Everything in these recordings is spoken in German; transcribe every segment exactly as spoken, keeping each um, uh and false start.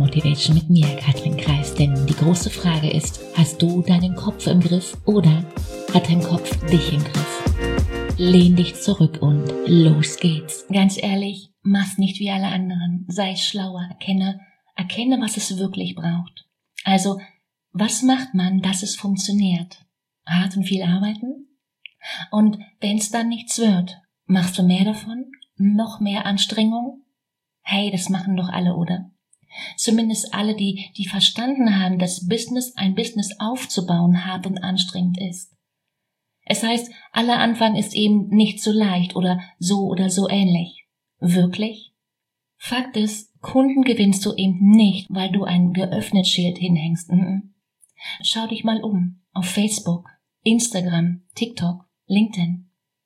Motivation mit mir, Katrin Kreis, denn die große Frage ist, hast du deinen Kopf im Griff oder hat dein Kopf dich im Griff? Lehn dich zurück und los geht's. Ganz ehrlich, mach's nicht wie alle anderen, sei schlauer, erkenne, erkenne, was es wirklich braucht. Also, was macht man, dass es funktioniert? Hart und viel arbeiten? Und wenn's dann nichts wird, machst du mehr davon? Noch mehr Anstrengung? Hey, das machen doch alle, oder? Zumindest alle, die, die verstanden haben, dass Business, ein Business aufzubauen hart und anstrengend ist. Es heißt, aller Anfang ist eben nicht so leicht oder so oder so ähnlich. Wirklich? Fakt ist, Kunden gewinnst du eben nicht, weil du ein geöffnet Schild hinhängst. Schau dich mal um auf Facebook, Instagram, TikTok, LinkedIn.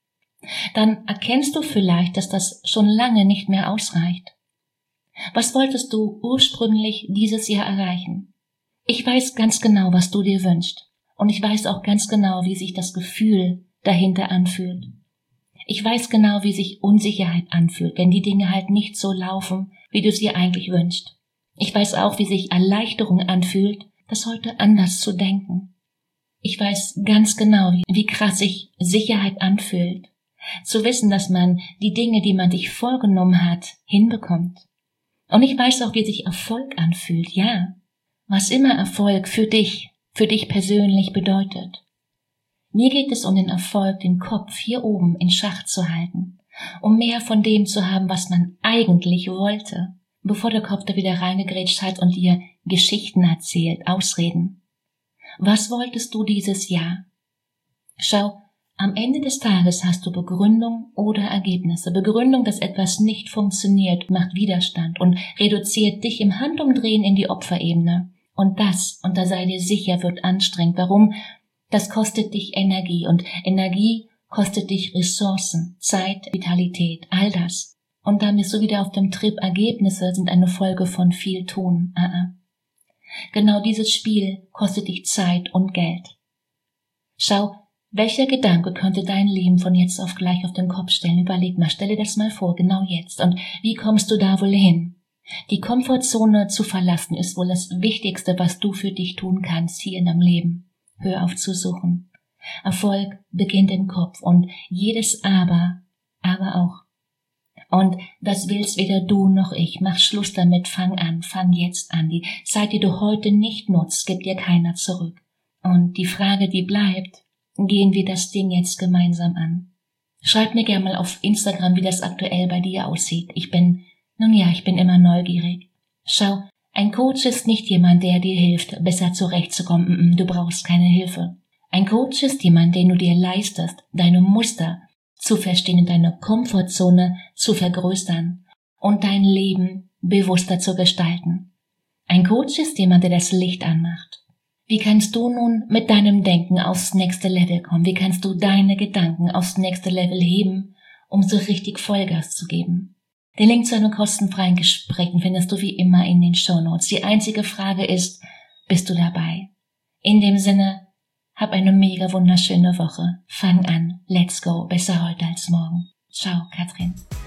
Dann erkennst du vielleicht, dass das schon lange nicht mehr ausreicht. Was wolltest du ursprünglich dieses Jahr erreichen? Ich weiß ganz genau, was du dir wünschst. Und ich weiß auch ganz genau, wie sich das Gefühl dahinter anfühlt. Ich weiß genau, wie sich Unsicherheit anfühlt, wenn die Dinge halt nicht so laufen, wie du sie eigentlich wünschst. Ich weiß auch, wie sich Erleichterung anfühlt, das heute anders zu denken. Ich weiß ganz genau, wie krass sich Sicherheit anfühlt. Zu wissen, dass man die Dinge, die man sich vorgenommen hat, hinbekommt. Und ich weiß auch, wie sich Erfolg anfühlt, ja. Was immer Erfolg für dich, für dich persönlich bedeutet. Mir geht es um den Erfolg, den Kopf hier oben in Schach zu halten, um mehr von dem zu haben, was man eigentlich wollte, bevor der Kopf da wieder reingegrätscht hat und dir Geschichten erzählt, Ausreden. Was wolltest du dieses Jahr? Schau, am Ende des Tages hast du Begründung oder Ergebnisse. Begründung, dass etwas nicht funktioniert, macht Widerstand und reduziert dich im Handumdrehen in die Opferebene. Und das, und da sei dir sicher, wird anstrengend. Warum? Das kostet dich Energie und Energie kostet dich Ressourcen, Zeit, Vitalität, all das. Und dann bist du wieder auf dem Trip, Ergebnisse sind eine Folge von viel tun. Ah, ah. Genau dieses Spiel kostet dich Zeit und Geld. Schau, welcher Gedanke könnte dein Leben von jetzt auf gleich auf den Kopf stellen? Überleg mal, stelle das mal vor, genau jetzt. Und wie kommst du da wohl hin? Die Komfortzone zu verlassen ist wohl das Wichtigste, was du für dich tun kannst hier in deinem Leben. Hör auf zu suchen. Erfolg beginnt im Kopf und jedes Aber, aber auch. Und das willst weder du noch ich. Mach Schluss damit, fang an, fang jetzt an. Die Zeit, die du heute nicht nutzt, gibt dir keiner zurück. Und die Frage, die bleibt, gehen wir das Ding jetzt gemeinsam an? Schreib mir gerne mal auf Instagram, wie das aktuell bei dir aussieht. Ich bin, nun ja, ich bin immer neugierig. Schau, ein Coach ist nicht jemand, der dir hilft, besser zurechtzukommen. Du brauchst keine Hilfe. Ein Coach ist jemand, den du dir leistest, deine Muster zu verstehen, deine Komfortzone zu vergrößern und dein Leben bewusster zu gestalten. Ein Coach ist jemand, der das Licht anmacht. Wie kannst du nun mit deinem Denken aufs nächste Level kommen? Wie kannst du deine Gedanken aufs nächste Level heben, um so richtig Vollgas zu geben? Den Link zu einem kostenfreien Gespräch findest du wie immer in den Shownotes. Die einzige Frage ist, bist du dabei? In dem Sinne, hab eine mega wunderschöne Woche. Fang an. Let's go. Besser heute als morgen. Ciao, Katrin.